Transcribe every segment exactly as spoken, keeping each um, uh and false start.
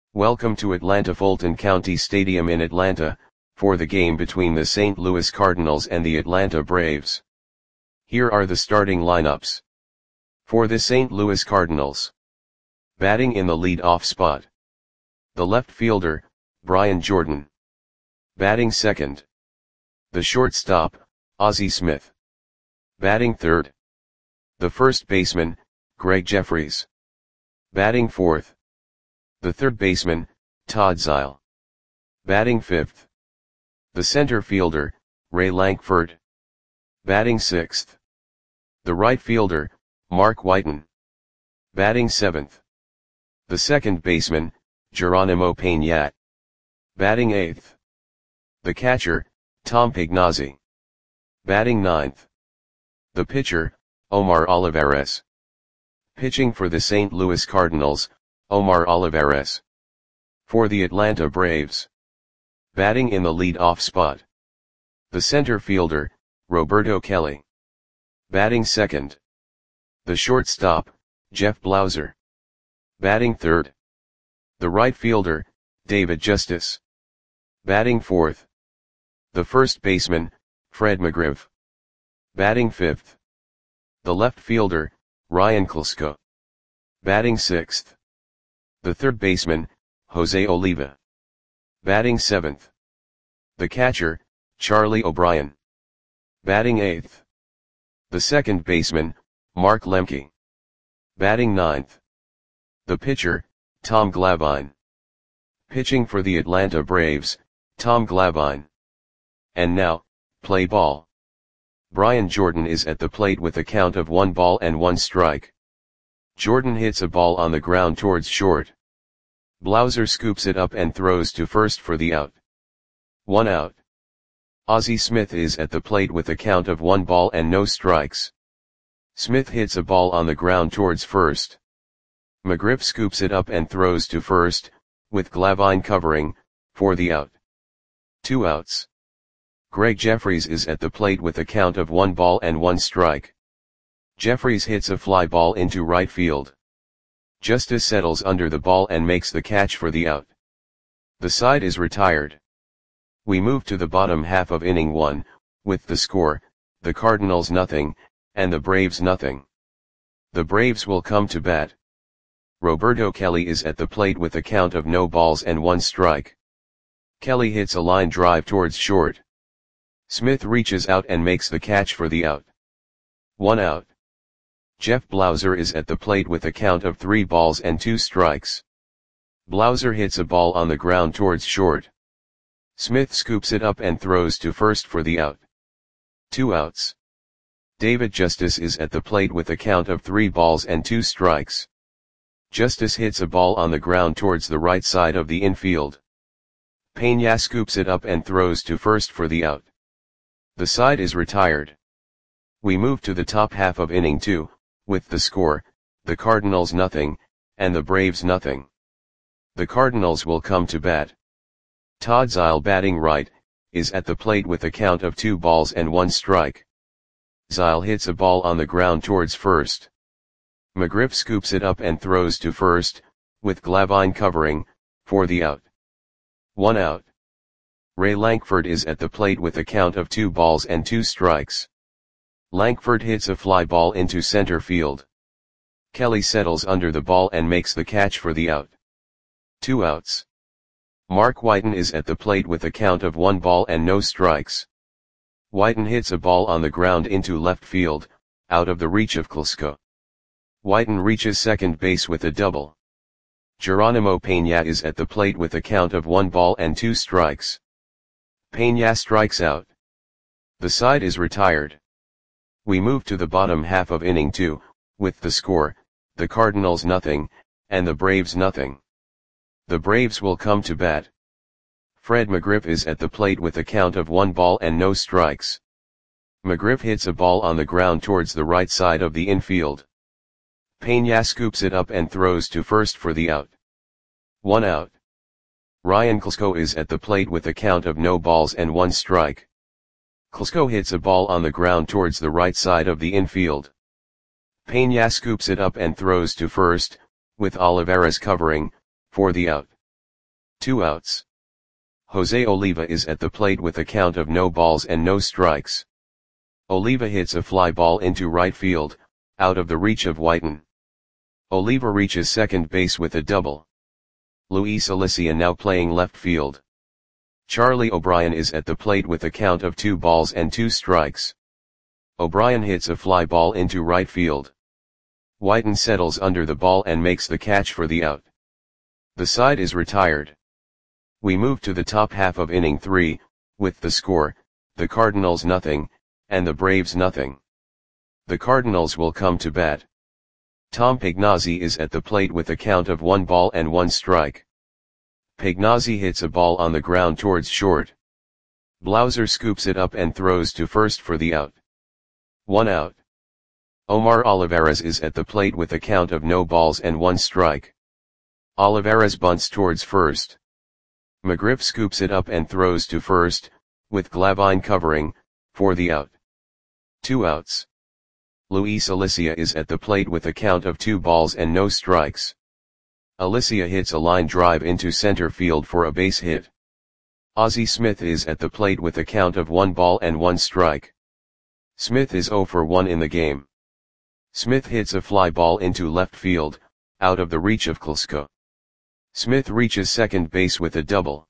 Welcome to Atlanta Fulton County Stadium in Atlanta, for the game between the Saint Louis Cardinals and the Atlanta Braves. Here are the starting lineups. For the Saint Louis Cardinals. Batting in the lead-off spot. The left fielder, Brian Jordan. Batting second. The shortstop, Ozzie Smith. Batting third. The first baseman, Gregg Jefferies. Batting fourth. The third baseman, Todd Zeile. Batting fifth. The center fielder, Ray Lankford. Batting sixth. The right fielder, Mark Whiten. Batting seventh. The second baseman, Geronimo Peña. Batting eighth. The catcher, Tom Pignazzi. Batting ninth. The pitcher, Omar Olivares. Pitching for the Saint Louis Cardinals, Omar Olivares. For the Atlanta Braves. Batting in the lead-off spot. The center fielder, Roberto Kelly. Batting second. The shortstop, Jeff Blauser. Batting third. The right fielder, David Justice. Batting fourth. The first baseman, Fred McGriff. Batting fifth. The left fielder, Ryan Klesko. Batting sixth. The third baseman, Jose Oliva. Batting seventh. The catcher, Charlie O'Brien. Batting eighth. The second baseman, Mark Lemke. Batting ninth. The pitcher, Tom Glavine. Pitching for the Atlanta Braves, Tom Glavine. And now, play ball. Brian Jordan is at the plate with a count of one ball and one strike. Jordan hits a ball on the ground towards short. Blauser scoops it up and throws to first for the out. One out. Ozzie Smith is at the plate with a count of one ball and no strikes. Smith hits a ball on the ground towards first. McGriff scoops it up and throws to first, with Glavine covering, for the out. Two outs. Gregg Jefferies is at the plate with a count of one ball and one strike. Jefferies hits a fly ball into right field. Justice settles under the ball and makes the catch for the out. The side is retired. We move to the bottom half of inning one, with the score, the Cardinals nothing, and the Braves nothing. The Braves will come to bat. Roberto Kelly is at the plate with a count of no balls and one strike. Kelly hits a line drive towards short. Smith reaches out and makes the catch for the out. One out. Jeff Blauser is at the plate with a count of three balls and two strikes. Blauser hits a ball on the ground towards short. Smith scoops it up and throws to first for the out. Two outs. David Justice is at the plate with a count of three balls and two strikes. Justice hits a ball on the ground towards the right side of the infield. Peña scoops it up and throws to first for the out. The side is retired. We move to the top half of inning two, with the score, the Cardinals nothing, and the Braves nothing. The Cardinals will come to bat. Todd Zeile, batting right, is at the plate with a count of two balls and one strike. Zeile hits a ball on the ground towards first. McGriff scoops it up and throws to first, with Glavine covering, for the out. One out. Ray Lankford is at the plate with a count of two balls and two strikes. Lankford hits a fly ball into center field. Kelly settles under the ball and makes the catch for the out. Two outs. Mark Whiten is at the plate with a count of one ball and no strikes. Whiten hits a ball on the ground into left field, out of the reach of Klesko. Whiten reaches second base with a double. Geronimo Peña is at the plate with a count of one ball and two strikes. Peña strikes out. The side is retired. We move to the bottom half of inning two, with the score, the Cardinals nothing, and the Braves nothing. The Braves will come to bat. Fred McGriff is at the plate with a count of one ball and no strikes. McGriff hits a ball on the ground towards the right side of the infield. Peña scoops it up and throws to first for the out. One out. Ryan Klesko is at the plate with a count of no balls and one strike. Klesko hits a ball on the ground towards the right side of the infield. Peña scoops it up and throws to first, with Olivares covering, for the out. Two outs. Jose Oliva is at the plate with a count of no balls and no strikes. Oliva hits a fly ball into right field, out of the reach of Whiten. Oliva reaches second base with a double. Luis Alicia now playing left field. Charlie O'Brien is at the plate with a count of two balls and two strikes. O'Brien hits a fly ball into right field. Whiten settles under the ball and makes the catch for the out. The side is retired. We move to the top half of inning three, with the score, the Cardinals nothing, and the Braves nothing. The Cardinals will come to bat. Tom Pagnozzi is at the plate with a count of one ball and one strike. Pagnozzi hits a ball on the ground towards short. Blauser scoops it up and throws to first for the out. One out. Omar Olivares is at the plate with a count of no balls and one strike. Olivares bunts towards first. McGriff scoops it up and throws to first, with Glavine covering, for the out. Two outs. Luis Alicia is at the plate with a count of two balls and no strikes. Alicia hits a line drive into center field for a base hit. Ozzie Smith is at the plate with a count of one ball and one strike. Smith is zero for one in the game. Smith hits a fly ball into left field, out of the reach of Kluska. Smith reaches second base with a double.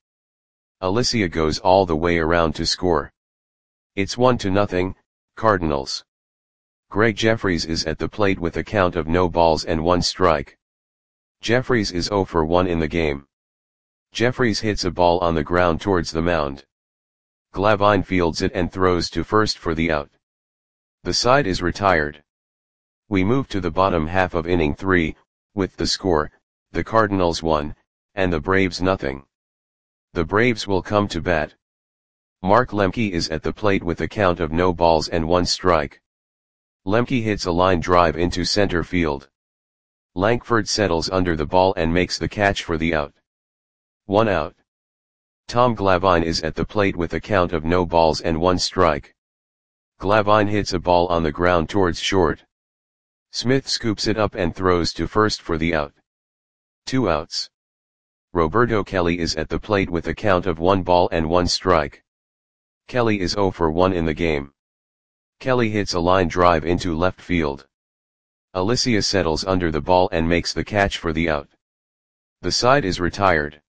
Alicia goes all the way around to score. It's one to nothing, Cardinals. Greg Jeffries is at the plate with a count of no balls and one strike. Jeffries is zero for one in the game. Jeffries hits a ball on the ground towards the mound. Glavine fields it and throws to first for the out. The side is retired. We move to the bottom half of inning three, with the score, the Cardinals one, and the Braves nothing. The Braves will come to bat. Mark Lemke is at the plate with a count of no balls and one strike. Lemke hits a line drive into center field. Lankford settles under the ball and makes the catch for the out. One out. Tom Glavine is at the plate with a count of no balls and one strike. Glavine hits a ball on the ground towards short. Smith scoops it up and throws to first for the out. Two outs. Roberto Kelly is at the plate with a count of one ball and one strike. Kelly is zero for one in the game. Kelly hits a line drive into left field. Alicia settles under the ball and makes the catch for the out. The side is retired.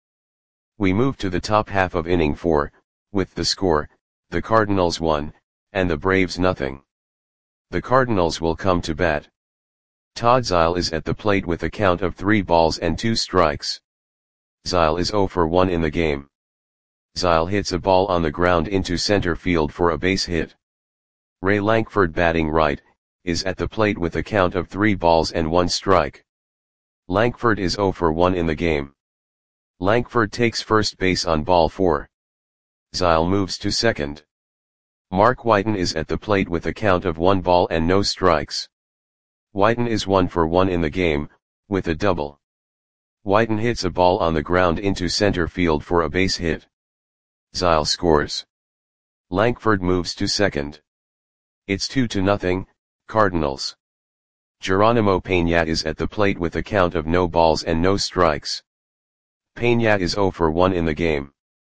We move to the top half of inning four, with the score, the Cardinals one, and the Braves nothing. The Cardinals will come to bat. Todd Zeile is at the plate with a count of three balls and two strikes. Zeile is zero for one in the game. Zeile hits a ball on the ground into center field for a base hit. Ray Lankford batting right, is at the plate with a count of three balls and one strike. Lankford is zero for one in the game. Lankford takes first base on ball four. Zeile moves to second. Mark Whiten is at the plate with a count of one ball and no strikes. Whiten is one for one in the game, with a double. Whiten hits a ball on the ground into center field for a base hit. Zeile scores. Lankford moves to second. It's two to nothing, Cardinals. Geronimo Peña is at the plate with a count of no balls and no strikes. Peña is zero for one in the game.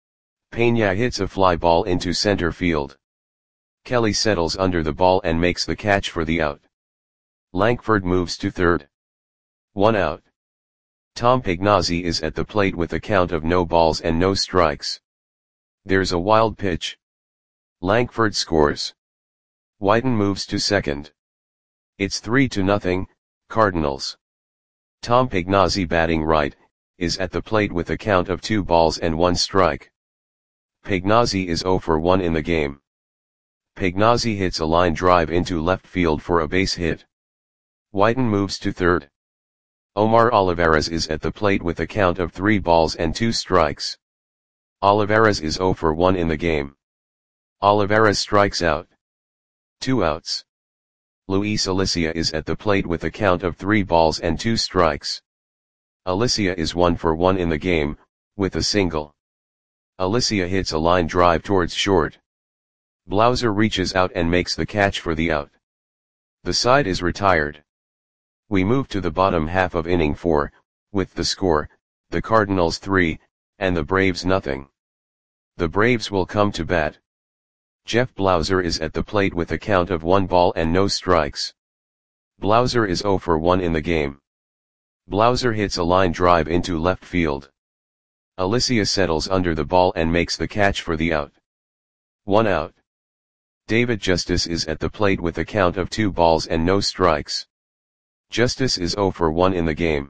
Peña hits a fly ball into center field. Kelly settles under the ball and makes the catch for the out. Lankford moves to third. One out. Tom Pagnozzi is at the plate with a count of no balls and no strikes. There's a wild pitch. Lankford scores. Whiten moves to second. It's three to nothing, Cardinals. Tom Pagnozzi batting right, is at the plate with a count of two balls and one strike. Pagnozzi is zero for one in the game. Pagnozzi hits a line drive into left field for a base hit. Whiten moves to third. Omar Olivares is at the plate with a count of three balls and two strikes. Olivares is zero for one in the game. Olivares strikes out. Two outs. Luis Alicia is at the plate with a count of three balls and two strikes. Alicia is one for one in the game, with a single. Alicia hits a line drive towards short. Blauser reaches out and makes the catch for the out. The side is retired. We move to the bottom half of inning four, with the score, the Cardinals three, and the Braves nothing. The Braves will come to bat. Jeff Blauser is at the plate with a count of one ball and no strikes. Blauser is zero for one in the game. Blauser hits a line drive into left field. Alicia settles under the ball and makes the catch for the out. One out. David Justice is at the plate with a count of two balls and no strikes. Justice is zero for one in the game.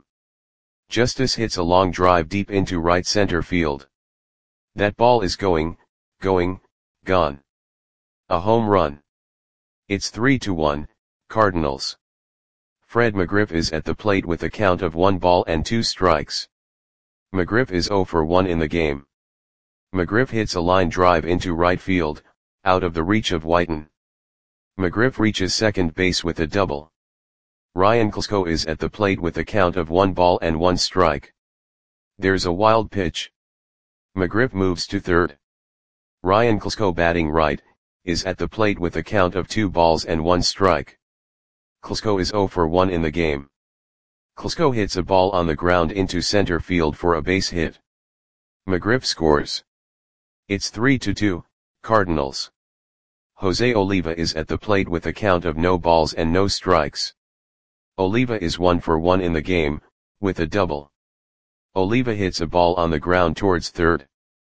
Justice hits a long drive deep into right center field. That ball is going, going, gone. A home run. It's three to one, Cardinals. Fred McGriff is at the plate with a count of one ball and two strikes. McGriff is zero for one in the game. McGriff hits a line drive into right field, out of the reach of Whiten. McGriff reaches second base with a double. Ryan Klesko is at the plate with a count of one ball and one strike. There's a wild pitch. McGriff moves to third. Ryan Klesko, batting right, is at the plate with a count of two balls and one strike. Klesko is zero for one in the game. Klesko hits a ball on the ground into center field for a base hit. McGriff scores. It's three to two, Cardinals. Jose Oliva is at the plate with a count of no balls and no strikes. Oliva is one for one in the game, with a double. Oliva hits a ball on the ground towards third.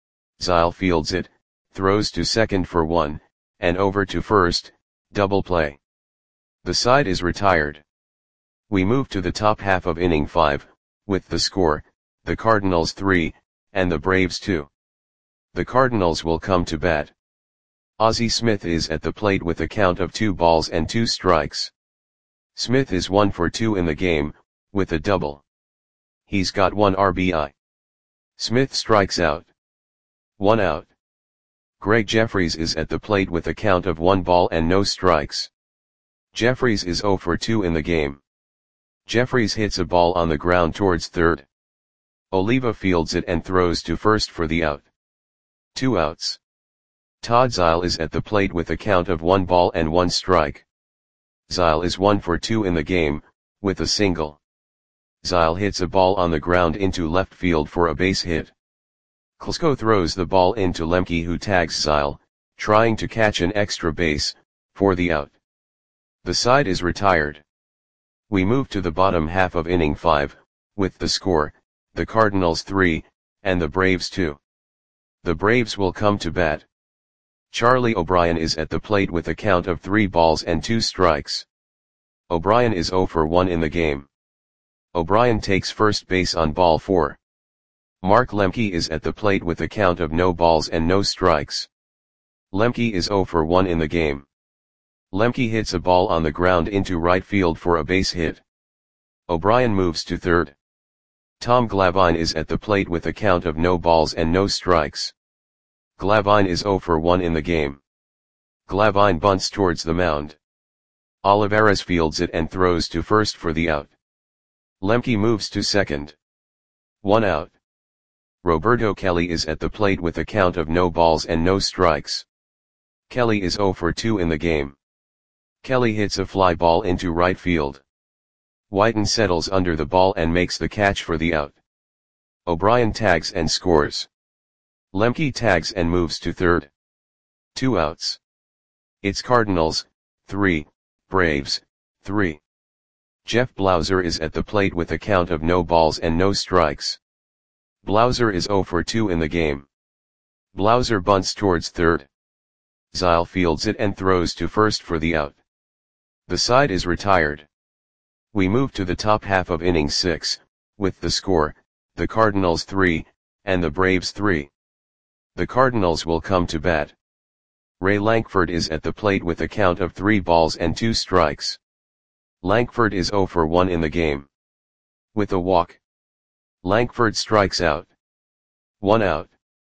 Zile fields it, throws to second for one, and over to first, double play. The side is retired. We move to the top half of inning five, with the score, the Cardinals three, and the Braves two. The Cardinals will come to bat. Ozzie Smith is at the plate with a count of two balls and two strikes. Smith is one for two in the game, with a double. He's got one R B I. Smith strikes out. One out. Greg Jeffries is at the plate with a count of one ball and no strikes. Jeffries is zero for two in the game. Jeffries hits a ball on the ground towards third. Oliva fields it and throws to first for the out. Two outs. Todd Zile is at the plate with a count of one ball and one strike. Zile is one for two in the game, with a single. Zile hits a ball on the ground into left field for a base hit. Klesko throws the ball into Lemke, who tags Zile, trying to catch an extra base, for the out. The side is retired. We move to the bottom half of inning five, with the score, the Cardinals three, and the Braves two. The Braves will come to bat. Charlie O'Brien is at the plate with a count of three balls and two strikes. O'Brien is zero for one in the game. O'Brien takes first base on ball four. Mark Lemke is at the plate with a count of no balls and no strikes. Lemke is zero for one in the game. Lemke hits a ball on the ground into right field for a base hit. O'Brien moves to third. Tom Glavine is at the plate with a count of no balls and no strikes. Glavine is zero for one in the game. Glavine bunts towards the mound. Olivares fields it and throws to first for the out. Lemke moves to second. One out. Roberto Kelly is at the plate with a count of no balls and no strikes. Kelly is zero for two in the game. Kelly hits a fly ball into right field. Whiten settles under the ball and makes the catch for the out. O'Brien tags and scores. Lemke tags and moves to third. Two outs. It's Cardinals, three, Braves, three. Jeff Blauser is at the plate with a count of no balls and no strikes. Blauser is zero for two in the game. Blauser bunts towards third. Zile fields it and throws to first for the out. The side is retired. We move to the top half of inning six, with the score, the Cardinals three, and the Braves three. The Cardinals will come to bat. Ray Lankford is at the plate with a count of three balls and two strikes. Lankford is zero for one in the game. With a walk. Lankford strikes out. One out.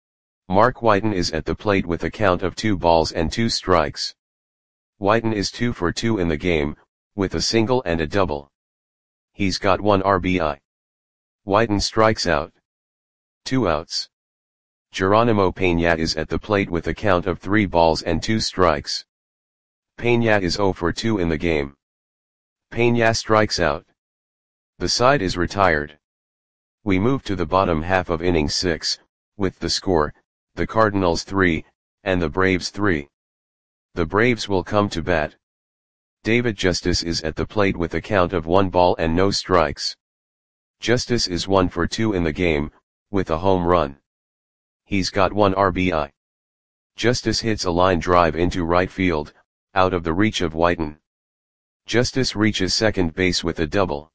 Mark Whiten is at the plate with a count of two balls and two strikes. Whiten is two for two in the game, with a single and a double. He's got one R B I. Whiten strikes out. Two outs. Geronimo Peña is at the plate with a count of three balls and two strikes. Peña is zero for two in the game. Peña strikes out. The side is retired. We move to the bottom half of inning six, with the score, the Cardinals three, and the Braves three. The Braves will come to bat. David Justice is at the plate with a count of one ball and no strikes. Justice is one for two in the game, with a home run. He's got one R B I. Justice hits a line drive into right field, out of the reach of Whiten. Justice reaches second base with a double.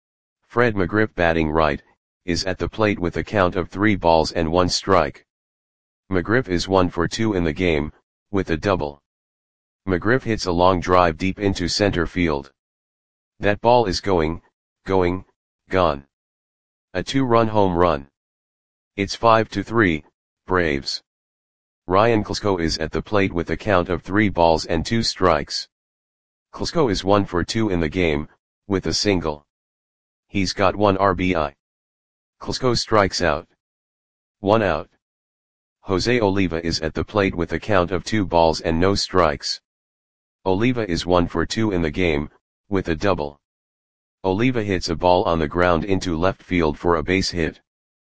Fred McGriff, batting right, is at the plate with a count of three balls and one strike. McGriff is one for two in the game, with a double. McGriff hits a long drive deep into center field. That ball is going, going, gone. A two-run home run. It's five to three, Braves. Ryan Klesko is at the plate with a count of three balls and two strikes. Klesko is one for two in the game, with a single. He's got one R B I. Klesko strikes out. One out. Jose Oliva is at the plate with a count of two balls and no strikes. Oliva is one for two in the game, with a double. Oliva hits a ball on the ground into left field for a base hit.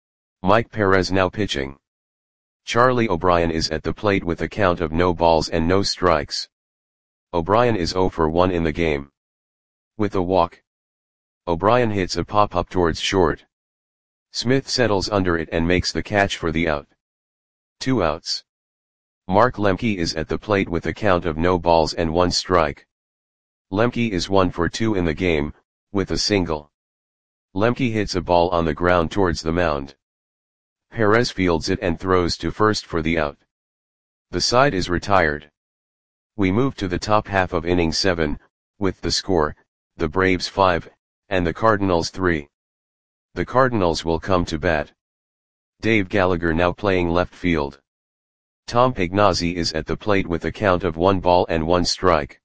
Mike Perez now pitching. Charlie O'Brien is at the plate with a count of no balls and no strikes. O'Brien is zero for one in the game. With a walk. O'Brien hits a pop-up towards short. Smith settles under it and makes the catch for the out. Two outs. Mark Lemke is at the plate with a count of no balls and one strike. Lemke is one for two in the game, with a single. Lemke hits a ball on the ground towards the mound. Perez fields it and throws to first for the out. The side is retired. We move to the top half of inning seven, with the score, the Braves five, and the Cardinals three. The Cardinals will come to bat. Dave Gallagher now playing left field. Tom Pagnozzi is at the plate with a count of one ball and one strike.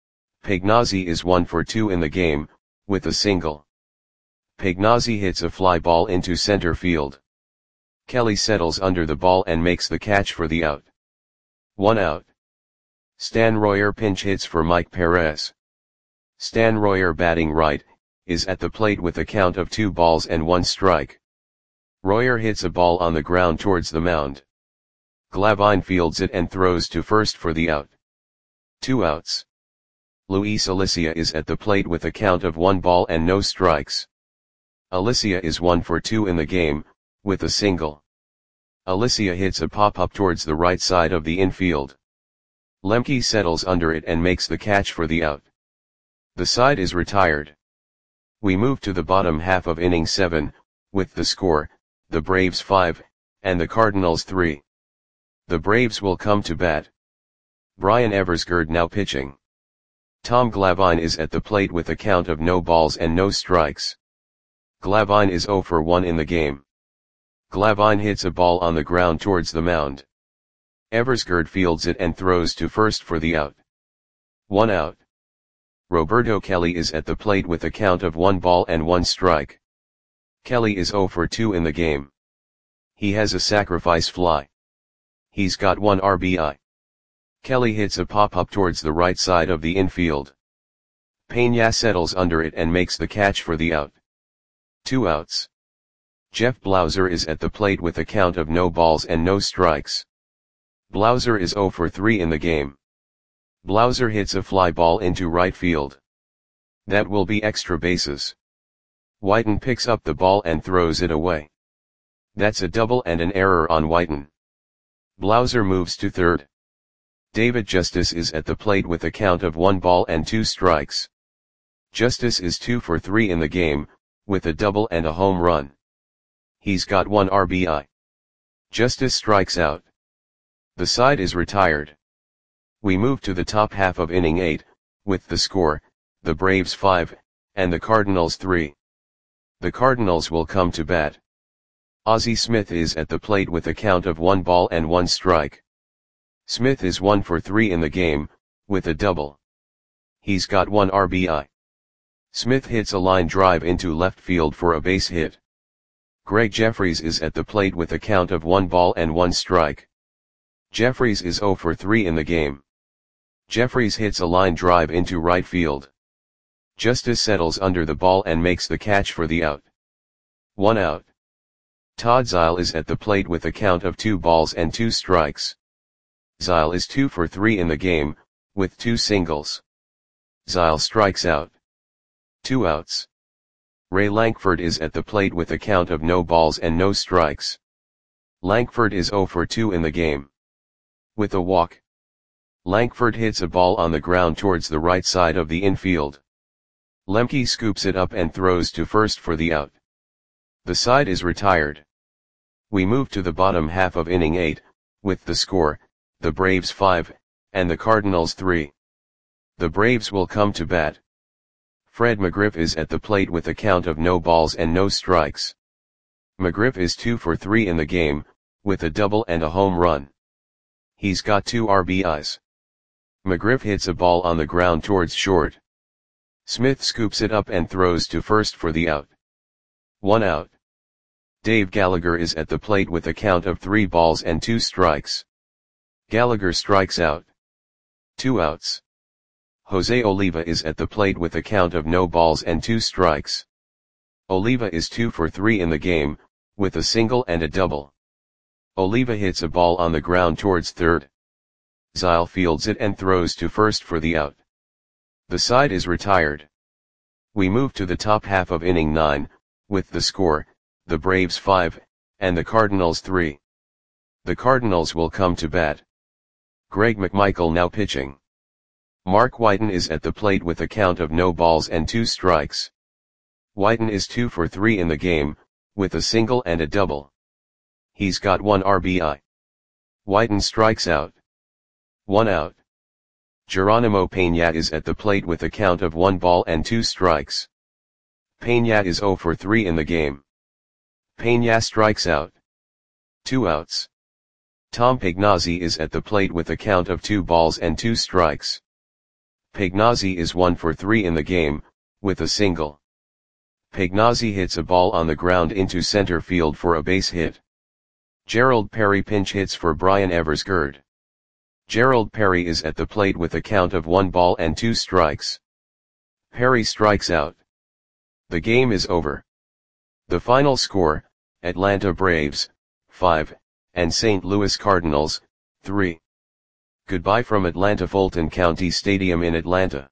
Pagnozzi is one for two in the game, with a single. Pagnozzi hits a fly ball into center field. Kelly settles under the ball and makes the catch for the out. One out. Stan Royer pinch hits for Mike Perez. Stan Royer, batting right, is at the plate with a count of two balls and one strike. Royer hits a ball on the ground towards the mound. Glavine fields it and throws to first for the out. Two outs. Luis Alicia is at the plate with a count of one ball and no strikes. Alicia is one for two in the game, with a single. Alicia hits a pop-up towards the right side of the infield. Lemke settles under it and makes the catch for the out. The side is retired. We move to the bottom half of inning seven, with the score, the Braves five, and the Cardinals three. The Braves will come to bat. Brian Eversgerd now pitching. Tom Glavine is at the plate with a count of no balls and no strikes. Glavine is zero for one in the game. Glavine hits a ball on the ground towards the mound. Eversgerd fields it and throws to first for the out. One out. Roberto Kelly is at the plate with a count of one ball and one strike. Kelly is zero for two in the game. He has a sacrifice fly. He's got one R B I. Kelly hits a pop-up towards the right side of the infield. Peña settles under it and makes the catch for the out. Two outs. Jeff Blauser is at the plate with a count of no balls and no strikes. Blauser is zero for three in the game. Blauser hits a fly ball into right field. That will be extra bases. Whiten picks up the ball and throws it away. That's a double and an error on Whiten. Blauser moves to third. David Justice is at the plate with a count of one ball and two strikes. Justice is two for three in the game, with a double and a home run. He's got one R B I. Justice strikes out. The side is retired. We move to the top half of inning eight, with the score, the Braves five, and the Cardinals three. The Cardinals will come to bat. Ozzie Smith is at the plate with a count of one ball and one strike. Smith is one for three in the game, with a double. He's got one R B I. Smith hits a line drive into left field for a base hit. Greg Jeffries is at the plate with a count of one ball and one strike. Jeffries is zero for three in the game. Jeffries hits a line drive into right field. Justice settles under the ball and makes the catch for the out. One out. Todd Zeile is at the plate with a count of two balls and two strikes. Zeile is two for three in the game, with two singles. Zeile strikes out. Two outs. Ray Lankford is at the plate with a count of no balls and no strikes. Lankford is zero for two in the game. With a walk. Lankford hits a ball on the ground towards the right side of the infield. Lemke scoops it up and throws to first for the out. The side is retired. We move to the bottom half of inning eight, with the score, the Braves five, and the Cardinals three. The Braves will come to bat. Fred McGriff is at the plate with a count of no balls and no strikes. McGriff is two for three in the game, with a double and a home run. He's got two R B Is. McGriff hits a ball on the ground towards short. Smith scoops it up and throws to first for the out. One out. Dave Gallagher is at the plate with a count of three balls and two strikes. Gallagher strikes out. Two outs. Jose Oliva is at the plate with a count of no balls and two strikes. Oliva is two for three in the game, with a single and a double. Oliva hits a ball on the ground towards third. Zeile fields it and throws to first for the out. The side is retired. We move to the top half of inning nine, with the score, the Braves five, and the Cardinals three. The Cardinals will come to bat. Greg McMichael now pitching. Mark Whiten is at the plate with a count of no balls and two strikes. Whiten is two for three in the game, with a single and a double. He's got one R B I. Whiten strikes out. One out. Geronimo Peña is at the plate with a count of one ball and two strikes. Peña is zero for three in the game. Peña strikes out. Two outs. Tom Pagnozzi is at the plate with a count of two balls and two strikes. Pagnozzi is one for three in the game, with a single. Pagnozzi hits a ball on the ground into center field for a base hit. Gerald Perry pinch hits for Brian Eversgerd. Gerald Perry is at the plate with a count of one ball and two strikes. Perry strikes out. The game is over. The final score, Atlanta Braves, five, and Saint Louis Cardinals, three. Goodbye from Atlanta Fulton County Stadium in Atlanta.